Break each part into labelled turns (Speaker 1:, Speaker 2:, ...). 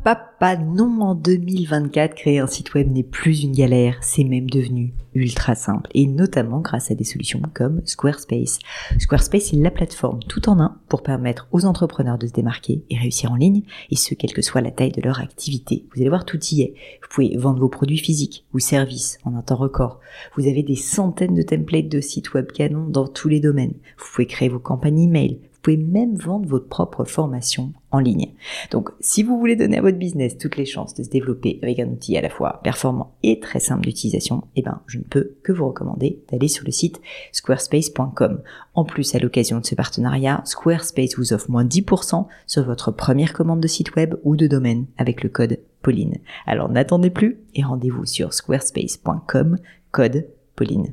Speaker 1: papa, non, en 2024, créer un site web n'est plus une galère, c'est même devenu ultra simple, et notamment grâce à des solutions comme Squarespace. Squarespace est la plateforme tout en un pour permettre aux entrepreneurs de se démarquer et réussir en ligne, et ce, quelle que soit la taille de leur activité. Vous allez voir, tout y est. Vous pouvez vendre vos produits physiques ou services en un temps record. Vous avez des centaines de templates de sites web canons dans tous les domaines. Vous pouvez créer vos campagnes email. Vous pouvez même vendre votre propre formation en ligne. Donc, si vous voulez donner à votre business toutes les chances de se développer avec un outil à la fois performant et très simple d'utilisation, je ne peux que vous recommander d'aller sur le site squarespace.com. En plus, à l'occasion de ce partenariat, Squarespace vous offre moins 10% sur votre première commande de site web ou de domaine avec le code Pauline. Alors, n'attendez plus et rendez-vous sur squarespace.com, code Pauline.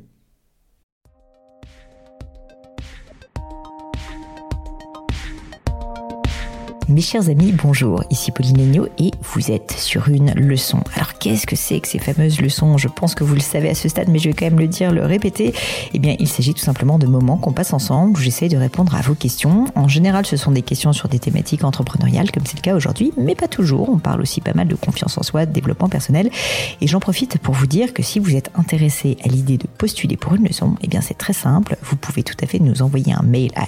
Speaker 1: Mes chers amis, bonjour, ici Pauline Legnaud et vous êtes sur une leçon. Alors qu'est-ce que c'est que ces fameuses leçons ? Je pense que vous le savez à ce stade, mais je vais quand même le dire, le répéter. Il s'agit tout simplement de moments qu'on passe ensemble où j'essaye de répondre à vos questions. En général, ce sont des questions sur des thématiques entrepreneuriales, comme c'est le cas aujourd'hui, mais pas toujours. On parle aussi pas mal de confiance en soi, de développement personnel. Et j'en profite pour vous dire que si vous êtes intéressé à l'idée de postuler pour une leçon, c'est très simple. Vous pouvez tout à fait nous envoyer un mail à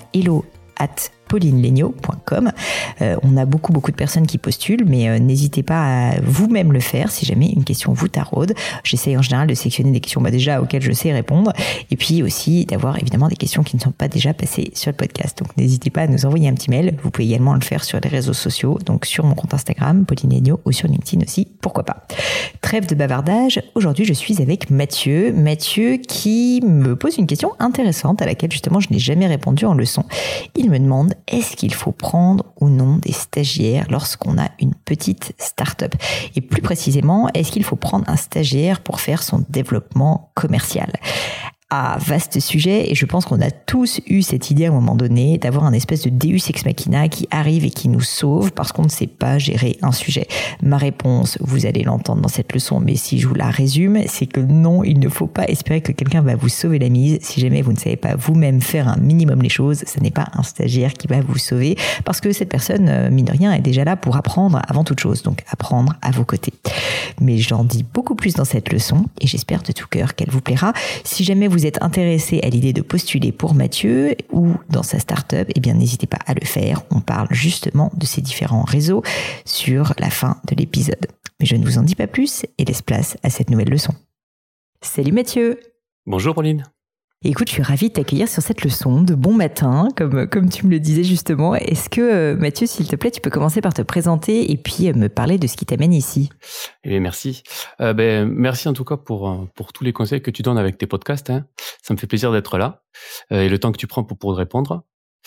Speaker 1: hello@paulinelegnaud.com. On a beaucoup de personnes qui postulent, mais n'hésitez pas à vous-même le faire si jamais une question vous taraude. J'essaye en général de sélectionner des questions déjà auxquelles je sais répondre, et puis aussi d'avoir évidemment des questions qui ne sont pas déjà passées sur le podcast. Donc n'hésitez pas à nous envoyer un petit mail. Vous pouvez également le faire sur les réseaux sociaux, donc sur mon compte Instagram, Pauline Legnaud, ou sur LinkedIn aussi, pourquoi pas. Trêve de bavardage, aujourd'hui je suis avec Mathieu. Mathieu qui me pose une question intéressante à laquelle justement je n'ai jamais répondu en leçon. Il me demande: est-ce qu'il faut prendre ou non des stagiaires lorsqu'on a une petite start-up? Et plus précisément, est-ce qu'il faut prendre un stagiaire pour faire son développement commercial? Ah, vaste sujet, et je pense qu'on a tous eu cette idée à un moment donné d'avoir un espèce de Deus ex machina qui arrive et qui nous sauve parce qu'on ne sait pas gérer un sujet. Ma réponse, vous allez l'entendre dans cette leçon, mais si je vous la résume, c'est que non, il ne faut pas espérer que quelqu'un va vous sauver la mise. Si jamais vous ne savez pas vous-même faire un minimum les choses, ce n'est pas un stagiaire qui va vous sauver, parce que cette personne, mine de rien, est déjà là pour apprendre avant toute chose, donc apprendre à vos côtés. Mais j'en dis beaucoup plus dans cette leçon, et j'espère de tout cœur qu'elle vous plaira. Si jamais vous êtes intéressé à l'idée de postuler pour Mathieu ou dans sa start-up, n'hésitez pas à le faire. On parle justement de ces différents réseaux sur la fin de l'épisode. Mais je ne vous en dis pas plus et laisse place à cette nouvelle leçon. Salut Mathieu!
Speaker 2: Bonjour Pauline.
Speaker 1: Écoute, je suis ravie de t'accueillir sur cette leçon de bon matin, comme tu me le disais justement. Est-ce que, Mathieu, s'il te plaît, tu peux commencer par te présenter et puis me parler de ce qui t'amène ici?
Speaker 2: Merci. Merci en tout cas pour tous les conseils que tu donnes avec tes podcasts. Ça me fait plaisir d'être là et le temps que tu prends pour répondre.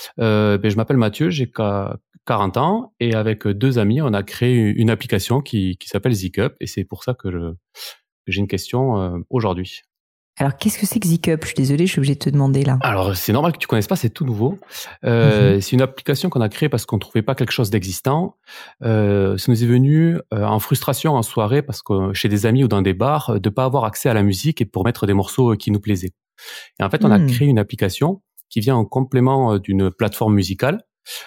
Speaker 2: Je m'appelle Mathieu, j'ai 40 ans et avec deux amis, on a créé une application qui s'appelle Zikup, et c'est pour ça que j'ai une question aujourd'hui.
Speaker 1: Alors, qu'est-ce que c'est que Zikup? Je suis désolée, je suis obligée de te demander là.
Speaker 2: Alors, c'est normal que tu connaisses pas, c'est tout nouveau. C'est une application qu'on a créée parce qu'on trouvait pas quelque chose d'existant. Ça nous est venu en frustration en soirée, parce que chez des amis ou dans des bars, de pas avoir accès à la musique et pour mettre des morceaux qui nous plaisaient. Et en fait, on a créé une application qui vient en complément d'une plateforme musicale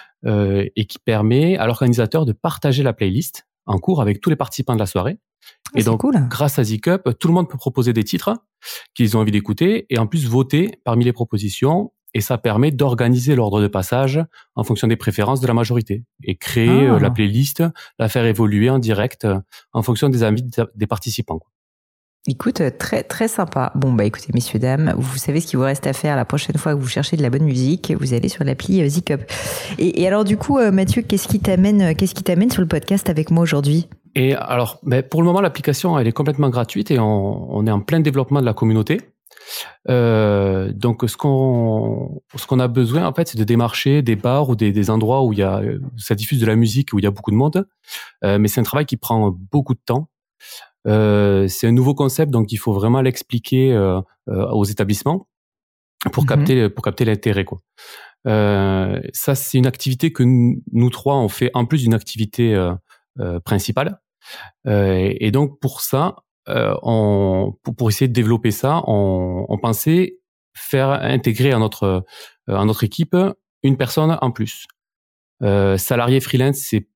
Speaker 2: et qui permet à l'organisateur de partager la playlist en cours avec tous les participants de la soirée. Et donc, cool. Grâce à Zikup, tout le monde peut proposer des titres qu'ils ont envie d'écouter et en plus voter parmi les propositions. Et ça permet d'organiser l'ordre de passage en fonction des préférences de la majorité et créer la playlist, la faire évoluer en direct en fonction des avis des participants.
Speaker 1: Écoute, très très sympa. Bon écoutez, messieurs dames, vous savez ce qu'il vous reste à faire la prochaine fois que vous cherchez de la bonne musique, vous allez sur l'appli Zikup. Et alors du coup, Mathieu, qu'est-ce qui t'amène sur le podcast avec moi aujourd'hui?
Speaker 2: Et alors, pour le moment, l'application elle est complètement gratuite et on est en plein développement de la communauté. Donc ce qu'on a besoin en fait, c'est de démarcher des bars ou des endroits où ça diffuse de la musique, où il y a beaucoup de monde. Mais c'est un travail qui prend beaucoup de temps. C'est un nouveau concept, donc il faut vraiment l'expliquer aux établissements pour capter l'intérêt, quoi. Ça, c'est une activité que nous trois on fait en plus d'une activité principale. Et donc pour ça, pour essayer de développer ça, on pensait faire intégrer à notre équipe une personne en plus. Salarié freelance,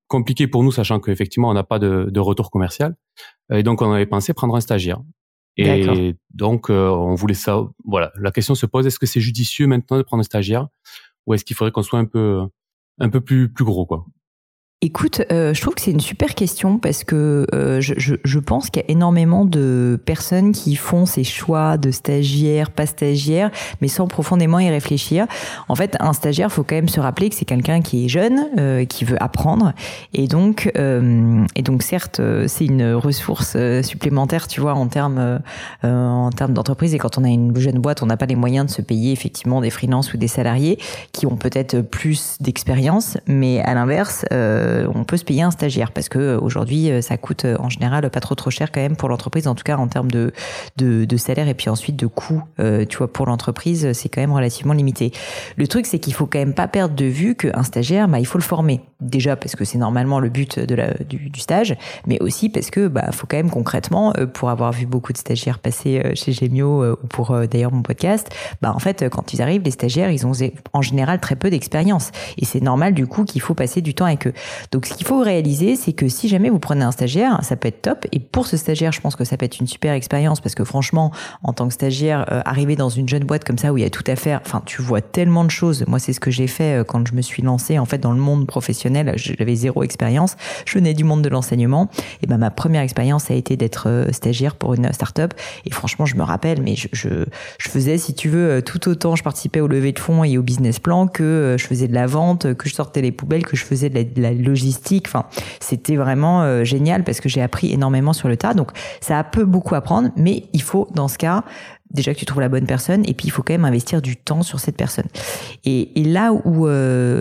Speaker 2: compliqué pour nous, sachant qu'effectivement, on n'a pas de retour commercial. Et donc, on avait pensé prendre un stagiaire.
Speaker 1: D'accord.
Speaker 2: Et donc, on voulait ça. Voilà, la question se pose, est-ce que c'est judicieux maintenant de prendre un stagiaire ou est-ce qu'il faudrait qu'on soit un peu plus gros, quoi?
Speaker 1: Écoute, je trouve que c'est une super question parce que je pense qu'il y a énormément de personnes qui font ces choix de stagiaire, pas stagiaire, mais sans profondément y réfléchir. En fait, un stagiaire, faut quand même se rappeler que c'est quelqu'un qui est jeune, qui veut apprendre, et donc certes, c'est une ressource supplémentaire, tu vois, en termes d'entreprise. Et quand on a une jeune boîte, on n'a pas les moyens de se payer effectivement des freelances ou des salariés qui ont peut-être plus d'expérience, mais à l'inverse. On peut se payer un stagiaire parce que aujourd'hui ça coûte en général pas trop cher quand même pour l'entreprise, en tout cas en termes de salaire et puis ensuite de coût, tu vois, pour l'entreprise c'est quand même relativement limité. Le truc c'est qu'il faut quand même pas perdre de vue qu'un stagiaire, il faut le former, déjà parce que c'est normalement le but du stage, mais aussi parce que faut quand même concrètement, pour avoir vu beaucoup de stagiaires passer chez Gemio ou pour d'ailleurs mon podcast, en fait quand ils arrivent, les stagiaires ils ont en général très peu d'expérience et c'est normal du coup qu'il faut passer du temps avec eux. Donc, ce qu'il faut réaliser, c'est que si jamais vous prenez un stagiaire, ça peut être top. Et pour ce stagiaire, je pense que ça peut être une super expérience parce que franchement, en tant que stagiaire, arriver dans une jeune boîte comme ça où il y a tout à faire, enfin, tu vois tellement de choses. Moi, c'est ce que j'ai fait quand je me suis lancée en fait dans le monde professionnel. J'avais zéro expérience. Je venais du monde de l'enseignement. Et ma première expérience a été d'être stagiaire pour une start-up. Et franchement, je me rappelle, mais je faisais, si tu veux, tout autant. Je participais au levée de fonds et au business plan que je faisais de la vente, que je sortais les poubelles, que je faisais de la logistique. Enfin, c'était vraiment génial parce que j'ai appris énormément sur le tas. Donc, ça peut beaucoup apprendre, mais il faut, dans ce cas, déjà que tu trouves la bonne personne, et puis il faut quand même investir du temps sur cette personne. Et là où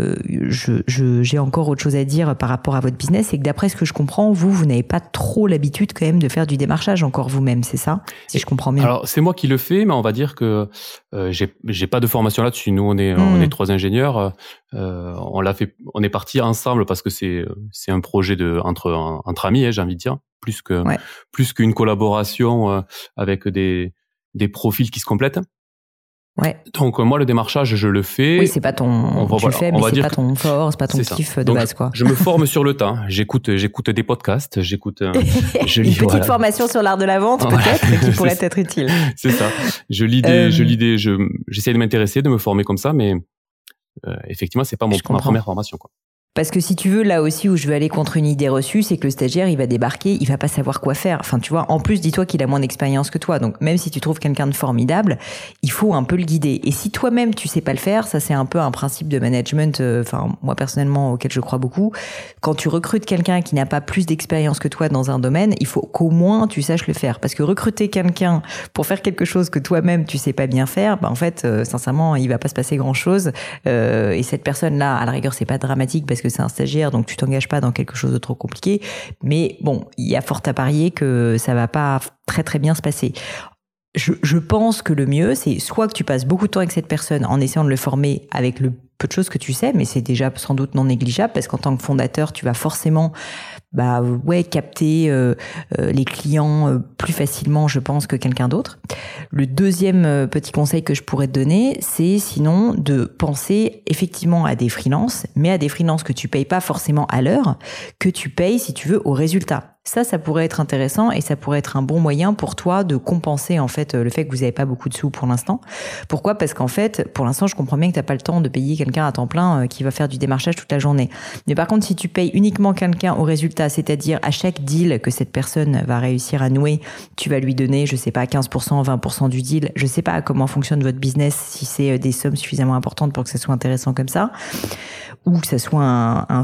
Speaker 1: j'ai encore autre chose à dire par rapport à votre business, c'est que d'après ce que je comprends, vous n'avez pas trop l'habitude quand même de faire du démarchage encore vous-même, c'est ça? Si je comprends bien.
Speaker 2: Alors c'est moi qui le fais, mais on va dire que j'ai pas de formation là-dessus. Nous on est 3 ingénieurs, on l'a fait, on est partis ensemble parce que c'est un projet entre amis, j'ai envie de dire, plus qu'une collaboration avec des profils qui se complètent.
Speaker 1: Ouais.
Speaker 2: Donc moi le démarchage je le fais.
Speaker 1: Oui, c'est pas tu le fais, mais c'est pas ton fort, c'est pas ton kiff de base, quoi.
Speaker 2: Je me forme sur le tas. J'écoute des podcasts, je lis
Speaker 1: une petite formation sur l'art de la vente peut-être qui pourrait être utile.
Speaker 2: C'est ça. J'essaie de m'intéresser, de me former comme ça, mais effectivement c'est pas ma première formation, quoi.
Speaker 1: Parce que si tu veux, là aussi où je veux aller contre une idée reçue, c'est que le stagiaire, il va débarquer, il va pas savoir quoi faire. Enfin, tu vois, en plus, dis-toi qu'il a moins d'expérience que toi. Donc, même si tu trouves quelqu'un de formidable, il faut un peu le guider. Et si toi-même, tu sais pas le faire, ça, c'est un peu un principe de management, moi, personnellement, auquel je crois beaucoup. Quand tu recrutes quelqu'un qui n'a pas plus d'expérience que toi dans un domaine, il faut qu'au moins tu saches le faire. Parce que recruter quelqu'un pour faire quelque chose que toi-même, tu sais pas bien faire, en fait, sincèrement, il va pas se passer grand-chose. Et cette personne-là, à la rigueur, c'est pas dramatique parce que c'est un stagiaire, donc tu t'engages pas dans quelque chose de trop compliqué. Mais bon, il y a fort à parier que ça va pas très très bien se passer. Je pense que le mieux, c'est soit que tu passes beaucoup de temps avec cette personne en essayant de le former avec le peu de choses que tu sais, mais c'est déjà sans doute non négligeable parce qu'en tant que fondateur, tu vas forcément capter les clients plus facilement, je pense, que quelqu'un d'autre. Le deuxième petit conseil que je pourrais te donner, c'est sinon de penser effectivement à des freelances, mais à des freelances que tu payes pas forcément à l'heure, que tu payes, si tu veux, au résultat. Ça pourrait être intéressant et ça pourrait être un bon moyen pour toi de compenser en fait le fait que vous n'avez pas beaucoup de sous pour l'instant. Pourquoi ? Parce qu'en fait, pour l'instant, je comprends bien que tu n'as pas le temps de payer quelqu'un à temps plein qui va faire du démarchage toute la journée. Mais par contre, si tu payes uniquement quelqu'un au résultat, c'est-à-dire à chaque deal que cette personne va réussir à nouer, tu vas lui donner, je sais pas, 15%, 20% du deal. Je sais pas comment fonctionne votre business, si c'est des sommes suffisamment importantes pour que ça soit intéressant comme ça, ou que ça soit un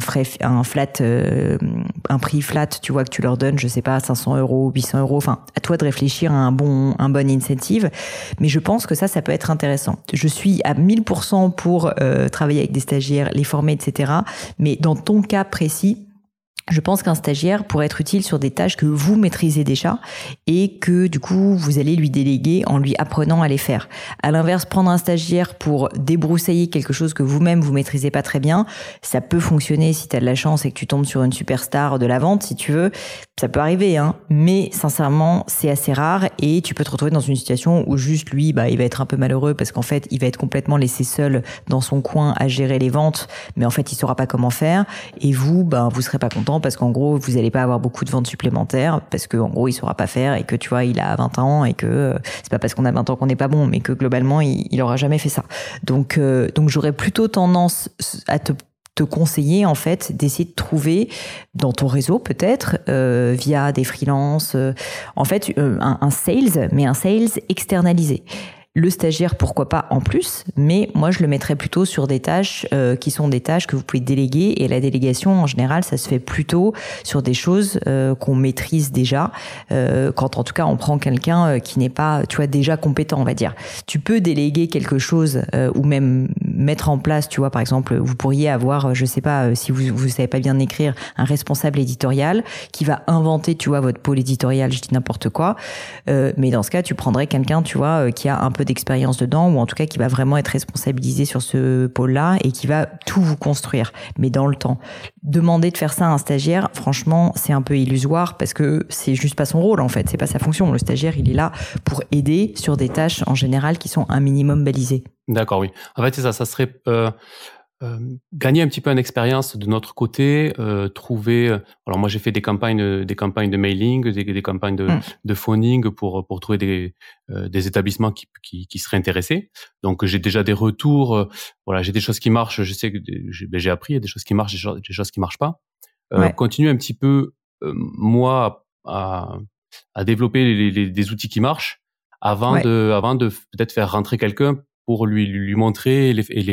Speaker 1: prix flat, tu vois, que tu leur donnes, je sais pas, 500 €, 800 €. Enfin, à toi de réfléchir à un bon incentive. Mais je pense que ça peut être intéressant. Je suis à 1000% pour travailler avec des stagiaires, les former, etc. Mais dans ton cas précis, Je pense qu'un stagiaire pourrait être utile sur des tâches que vous maîtrisez déjà et que du coup vous allez lui déléguer en lui apprenant à les faire. À l'inverse, prendre un stagiaire pour débroussailler quelque chose que vous-même vous maîtrisez pas très bien, ça peut fonctionner si tu as de la chance et que tu tombes sur une superstar de la vente, si tu veux. Ça peut arriver, hein. Mais sincèrement, c'est assez rare et tu peux te retrouver dans une situation où juste lui, il va être un peu malheureux parce qu'en fait, il va être complètement laissé seul dans son coin à gérer les ventes, mais en fait, il saura pas comment faire. Et vous, vous serez pas content parce qu'en gros, vous allez pas avoir beaucoup de ventes supplémentaires parce que en gros, il saura pas faire et que tu vois, il a 20 ans et que c'est pas parce qu'on a 20 ans qu'on n'est pas bon, mais que globalement, il aura jamais fait ça. Donc j'aurais plutôt tendance à te conseiller en fait d'essayer de trouver dans ton réseau peut-être via des freelances en fait un sales, mais un sales externalisé. Le stagiaire, pourquoi pas en plus, mais moi je le mettrais plutôt sur des tâches qui sont des tâches que vous pouvez déléguer, et la délégation en général ça se fait plutôt sur des choses qu'on maîtrise déjà, quand en tout cas on prend quelqu'un qui n'est pas, tu vois, déjà compétent, on va dire. Tu peux déléguer quelque chose ou même mettre en place, tu vois, par exemple vous pourriez avoir, je sais pas, si vous savez pas bien écrire, un responsable éditorial qui va inventer, tu vois, votre pôle éditorial, je dis n'importe quoi, mais dans ce cas tu prendrais quelqu'un, tu vois, qui a un peu d'expérience dedans, ou en tout cas qui va vraiment être responsabilisé sur ce pôle-là et qui va tout vous construire, mais dans le temps. Demander de faire ça à un stagiaire, franchement, c'est un peu illusoire parce que c'est juste pas son rôle en fait, c'est pas sa fonction. Le stagiaire, il est là pour aider sur des tâches en général qui sont un minimum balisées.
Speaker 2: D'accord, oui. En fait, c'est ça, ça serait gagner un petit peu en expérience de notre côté, trouver. Alors moi, j'ai fait des campagnes de mailing, des campagnes de phoning pour trouver des établissements qui seraient intéressés. Donc j'ai déjà des retours. Voilà, j'ai des choses qui marchent. Je sais que j'ai appris, il y a des choses qui marchent, des choses qui marchent pas. Continuer un petit peu moi à développer des outils qui marchent avant de peut-être faire rentrer quelqu'un pour lui montrer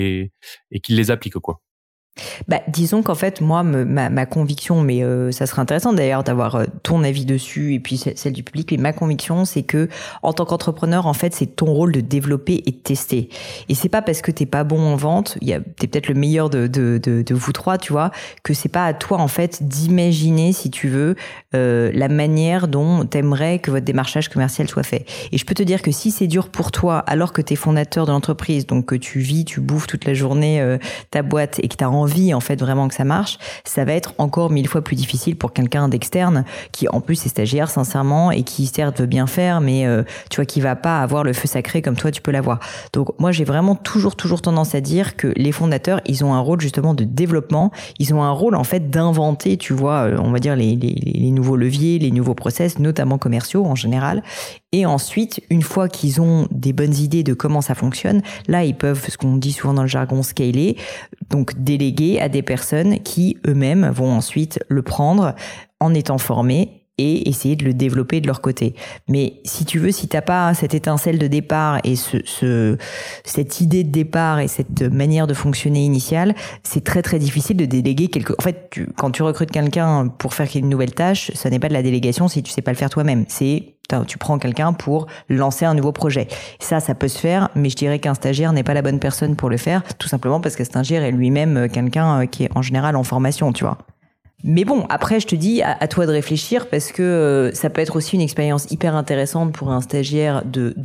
Speaker 2: et qu'il les applique, quoi.
Speaker 1: Disons qu'en fait, moi, ma conviction, mais ça serait intéressant d'ailleurs d'avoir ton avis dessus et puis celle du public, mais ma conviction, c'est que en tant qu'entrepreneur, en fait, c'est ton rôle de développer et de tester. Et c'est pas parce que t'es pas bon en vente, t'es peut-être le meilleur de vous trois, tu vois, que c'est pas à toi, en fait, d'imaginer, si tu veux, la manière dont t'aimerais que votre démarchage commercial soit fait. Et je peux te dire que si c'est dur pour toi, alors que t'es fondateur de l'entreprise, donc que tu bouffes toute la journée ta boîte et que t'as envie en fait vraiment que ça marche, ça va être encore 1000 fois plus difficile pour quelqu'un d'externe qui en plus est stagiaire sincèrement et qui certes veut bien faire, mais tu vois, qui va pas avoir le feu sacré comme toi tu peux l'avoir. Donc moi j'ai vraiment toujours tendance à dire que les fondateurs, ils ont un rôle justement de développement, ils ont un rôle en fait d'inventer, tu vois, on va dire les nouveaux leviers, les nouveaux process, notamment commerciaux en général. Et ensuite, une fois qu'ils ont des bonnes idées de comment ça fonctionne, là, ils peuvent, ce qu'on dit souvent dans le jargon, scaler, donc déléguer à des personnes qui, eux-mêmes, vont ensuite le prendre en étant formés et essayer de le développer de leur côté. Mais si tu veux, si t'as pas cette étincelle de départ et cette idée de départ et cette manière de fonctionner initiale, c'est très difficile de déléguer En fait, quand tu recrutes quelqu'un pour faire une nouvelle tâche, ça n'est pas de la délégation si tu sais pas le faire toi-même. Tu prends quelqu'un pour lancer un nouveau projet. Ça peut se faire, mais je dirais qu'un stagiaire n'est pas la bonne personne pour le faire, tout simplement parce qu'un stagiaire est lui-même quelqu'un qui est en général en formation, tu vois. Mais bon, après, je te dis, à toi de réfléchir parce que ça peut être aussi une expérience hyper intéressante pour un stagiaire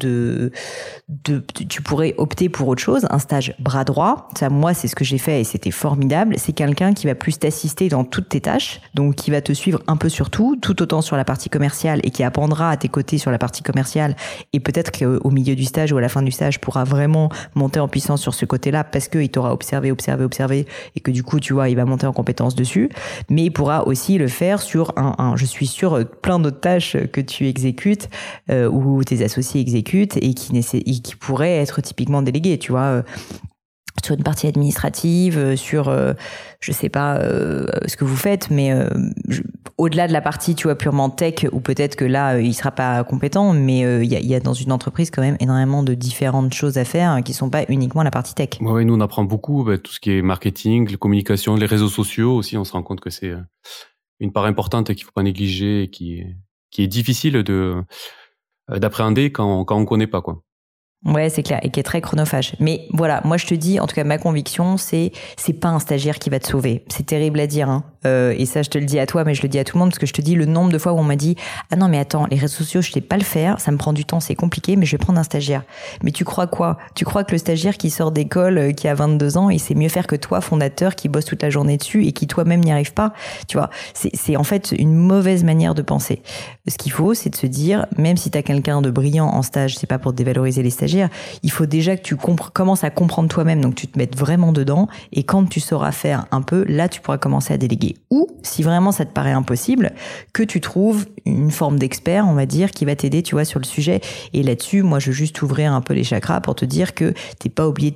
Speaker 1: tu pourrais opter pour autre chose, un stage bras droit. Ça, moi, c'est ce que j'ai fait et c'était formidable. C'est quelqu'un qui va plus t'assister dans toutes tes tâches, donc qui va te suivre un peu sur tout autant sur la partie commerciale et qui apprendra à tes côtés sur la partie commerciale et peut-être qu'au milieu du stage ou à la fin du stage pourra vraiment monter en puissance sur ce côté-là parce qu'il t'aura observé et que du coup, tu vois, il va monter en compétence dessus. Mais il pourra aussi le faire sur je suis sûr, plein d'autres tâches que tu exécutes ou tes associés exécutent et qui pourraient être typiquement déléguées, tu vois, sur une partie administrative, sur je sais pas ce que vous faites, mais au-delà de la partie, tu vois, purement tech, où peut-être que là il sera pas compétent, mais il y a dans une entreprise quand même énormément de différentes choses à faire qui sont pas uniquement la partie tech.
Speaker 2: Ouais, nous on apprend beaucoup tout ce qui est marketing, la communication, les réseaux sociaux aussi. On se rend compte que c'est une part importante qu'il faut pas négliger et qui est difficile d'appréhender quand on connaît pas, quoi.
Speaker 1: Ouais, c'est clair, et qui est très chronophage. Mais voilà, moi je te dis, en tout cas ma conviction, c'est pas un stagiaire qui va te sauver. C'est terrible à dire, hein. et ça je te le dis à toi, mais je le dis à tout le monde, parce que je te dis le nombre de fois où on m'a dit « Ah non mais attends, les réseaux sociaux je sais pas le faire, ça me prend du temps, c'est compliqué, mais je vais prendre un stagiaire. » Mais tu crois quoi? Tu crois que le stagiaire qui sort d'école, qui a 22 ans, il sait mieux faire que toi, fondateur, qui bosse toute la journée dessus et qui toi-même n'y arrive pas? Tu vois, c'est en fait une mauvaise manière de penser. Ce qu'il faut, c'est de se dire, même si tu as quelqu'un de brillant en stage, c'est pas pour dévaloriser les stagiaires, il faut déjà que tu commences à comprendre toi-même, donc tu te mettes vraiment dedans, et quand tu sauras faire un peu, là tu pourras commencer à déléguer. Ou, si vraiment ça te paraît impossible, que tu trouves une forme d'expert, on va dire, qui va t'aider, tu vois, sur le sujet. Et là-dessus, moi, je veux juste ouvrir un peu les chakras pour te dire que t'es pas obligé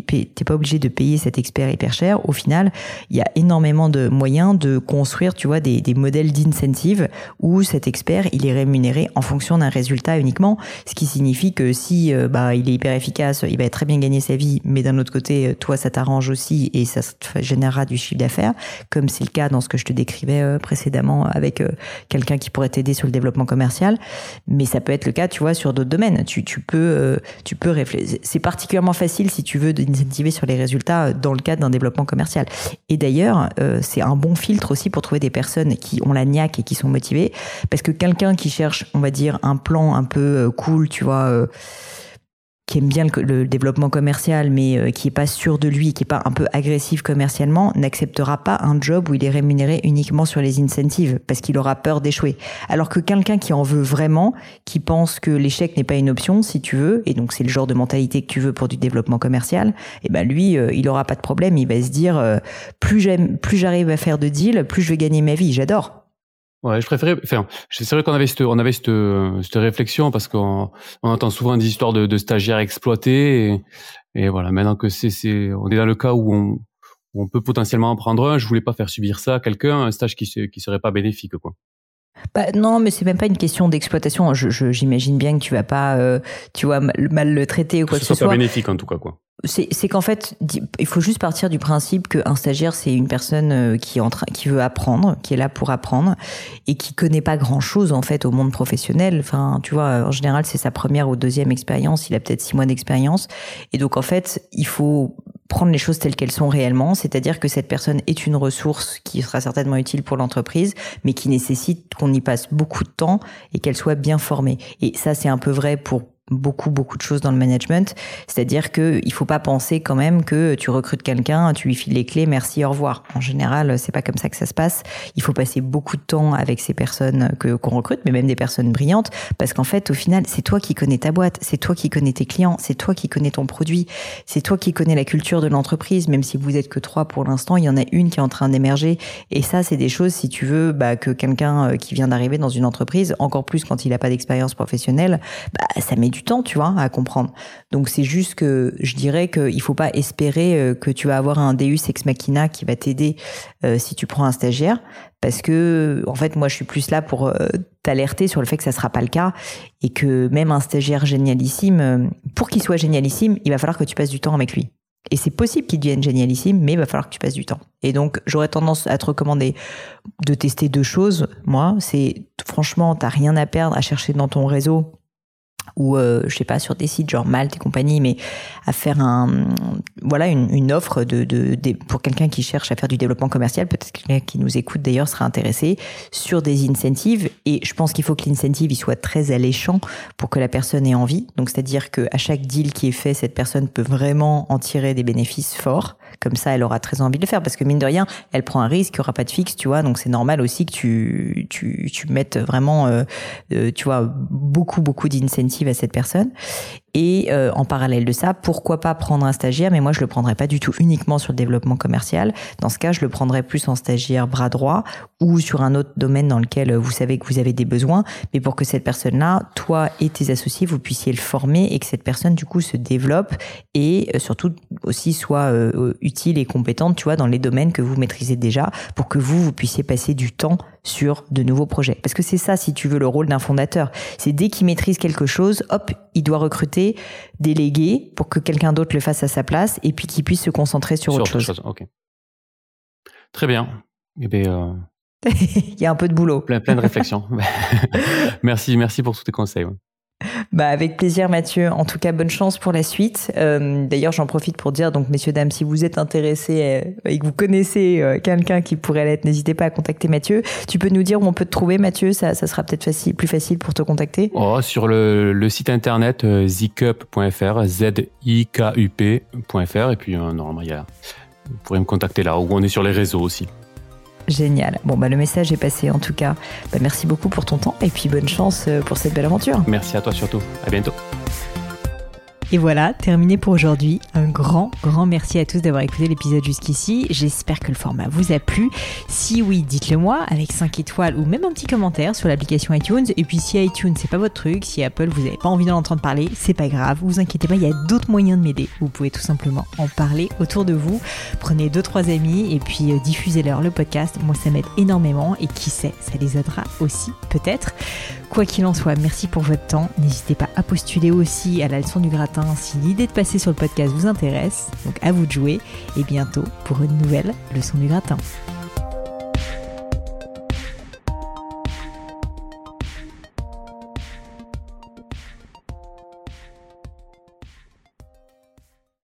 Speaker 1: de payer cet expert hyper cher. Au final, il y a énormément de moyens de construire, tu vois, des modèles d'incentive où cet expert, il est rémunéré en fonction d'un résultat uniquement, ce qui signifie que si il est hyper efficace, il va très bien gagner sa vie, mais d'un autre côté, toi, ça t'arrange aussi et ça te générera du chiffre d'affaires, comme c'est le cas dans ce que je te décrivais précédemment avec quelqu'un qui pourrait t'aider sur le développement commercial. Mais ça peut être le cas, tu vois, sur d'autres domaines. Tu peux réfléchir. C'est particulièrement facile si tu veux d'incentiver sur les résultats dans le cadre d'un développement commercial. Et d'ailleurs, c'est un bon filtre aussi pour trouver des personnes qui ont la niaque et qui sont motivées, parce que quelqu'un qui cherche, on va dire, un plan un peu cool, tu vois, qui aime bien le développement commercial, mais qui est pas sûr de lui, qui est pas un peu agressif commercialement, n'acceptera pas un job où il est rémunéré uniquement sur les incentives, parce qu'il aura peur d'échouer. Alors que quelqu'un qui en veut vraiment, qui pense que l'échec n'est pas une option, si tu veux, et donc c'est le genre de mentalité que tu veux pour du développement commercial, et ben lui, il aura pas de problème, il va se dire, plus j'arrive à faire de deals, plus je vais gagner ma vie, j'adore.
Speaker 2: Ouais, je préférais. Enfin, c'est vrai qu'on avait cette réflexion parce qu'on entend souvent des histoires de stagiaires exploités et voilà. Maintenant que on est dans le cas où on peut potentiellement en prendre un. Je voulais pas faire subir ça à quelqu'un, un stage qui serait pas bénéfique, quoi.
Speaker 1: Non, mais c'est même pas une question d'exploitation. J'imagine bien que tu vas pas, tu vois, mal le traiter ou quoi que ce soit.
Speaker 2: Que ce soit pas bénéfique en tout cas, quoi.
Speaker 1: C'est qu'en fait, il faut juste partir du principe qu'un stagiaire, c'est une personne qui veut apprendre, qui est là pour apprendre et qui connaît pas grand-chose en fait au monde professionnel. Enfin, tu vois, en général, c'est sa première ou deuxième expérience. Il a peut-être 6 mois d'expérience. Et donc, en fait, il faut prendre les choses telles qu'elles sont réellement, c'est-à-dire que cette personne est une ressource qui sera certainement utile pour l'entreprise, mais qui nécessite qu'on y passe beaucoup de temps et qu'elle soit bien formée. Et ça, c'est un peu vrai pour beaucoup de choses dans le management, c'est-à-dire que il faut pas penser quand même que tu recrutes quelqu'un, tu lui files les clés, merci, au revoir. En général, c'est pas comme ça que ça se passe. Il faut passer beaucoup de temps avec ces personnes qu'on recrute, mais même des personnes brillantes, parce qu'en fait, au final, c'est toi qui connais ta boîte, c'est toi qui connais tes clients, c'est toi qui connais ton produit, c'est toi qui connais la culture de l'entreprise, même si vous êtes que 3 pour l'instant, il y en a une qui est en train d'émerger. Et ça, c'est des choses, si tu veux, que quelqu'un qui vient d'arriver dans une entreprise, encore plus quand il a pas d'expérience professionnelle, ça met du temps, tu vois, à comprendre. Donc c'est juste que je dirais qu'il faut pas espérer que tu vas avoir un Deus ex machina qui va t'aider si tu prends un stagiaire, parce que en fait moi je suis plus là pour t'alerter sur le fait que ça sera pas le cas et que même un stagiaire génialissime, pour qu'il soit génialissime, il va falloir que tu passes du temps avec lui. Et c'est possible qu'il devienne génialissime, mais il va falloir que tu passes du temps. Et donc, j'aurais tendance à te recommander de tester 2 choses. Moi, c'est franchement, t'as rien à perdre à chercher dans ton réseau ou je sais pas, sur des sites genre Malte et compagnie, mais à faire une offre pour quelqu'un qui cherche à faire du développement commercial, peut-être quelqu'un qui nous écoute d'ailleurs sera intéressé, sur des incentives. Et je pense qu'il faut que l'incentive il soit très alléchant pour que la personne ait envie. Donc c'est-à-dire que à chaque deal qui est fait, cette personne peut vraiment en tirer des bénéfices forts. Comme ça, elle aura très envie de le faire, parce que mine de rien, elle prend un risque, il n'y aura pas de fixe, tu vois. Donc c'est normal aussi que tu mettes vraiment, tu vois, beaucoup d'incentives à cette personne. Et en parallèle de ça, pourquoi pas prendre un stagiaire, mais moi je le prendrais pas du tout uniquement sur le développement commercial. Dans ce cas, je le prendrais plus en stagiaire bras droit ou sur un autre domaine dans lequel vous savez que vous avez des besoins, mais pour que cette personne-là, toi et tes associés, vous puissiez le former et que cette personne du coup se développe et surtout aussi soit utile et compétente, tu vois, dans les domaines que vous maîtrisez déjà, pour que vous puissiez passer du temps sur de nouveaux projets. Parce que c'est ça, si tu veux, le rôle d'un fondateur. C'est dès qu'il maîtrise quelque chose, hop, il doit recruter, déléguer pour que quelqu'un d'autre le fasse à sa place et puis qu'il puisse se concentrer sur autre chose.
Speaker 2: Ok. Très bien. Eh bien,
Speaker 1: il y a un peu de boulot.
Speaker 2: Plein de réflexions. Merci pour tous tes conseils. Ouais.
Speaker 1: Avec plaisir, Mathieu. En tout cas, bonne chance pour la suite. D'ailleurs, j'en profite pour dire, donc, messieurs, dames, si vous êtes intéressés et que vous connaissez quelqu'un qui pourrait l'être, n'hésitez pas à contacter Mathieu. Tu peux nous dire où on peut te trouver, Mathieu? Ça sera peut-être plus facile pour te contacter.
Speaker 2: Sur le site internet zikup.fr, zikup.fr, et puis normalement, vous pourrez me contacter là, ou on est sur les réseaux aussi.
Speaker 1: Génial. Le message est passé en tout cas. Merci beaucoup pour ton temps et puis bonne chance pour cette belle aventure.
Speaker 2: Merci à toi surtout. À bientôt.
Speaker 3: Et voilà, terminé pour aujourd'hui. Un grand merci à tous d'avoir écouté l'épisode jusqu'ici. J'espère que le format vous a plu. Si oui, dites-le moi avec 5 étoiles ou même un petit commentaire sur l'application iTunes. Et puis si iTunes c'est pas votre truc, si Apple vous n'avez pas envie d'en entendre parler, c'est pas grave, vous inquiétez pas, il y a d'autres moyens de m'aider. Vous pouvez tout simplement en parler autour de vous. Prenez 2-3 amis et puis diffusez-leur le podcast. Moi ça m'aide énormément et qui sait, ça les aidera aussi peut-être. Quoi qu'il en soit, merci pour votre temps. N'hésitez pas à postuler aussi à la leçon du gratin si l'idée de passer sur le podcast vous intéresse. Donc à vous de jouer et bientôt pour une nouvelle leçon du gratin.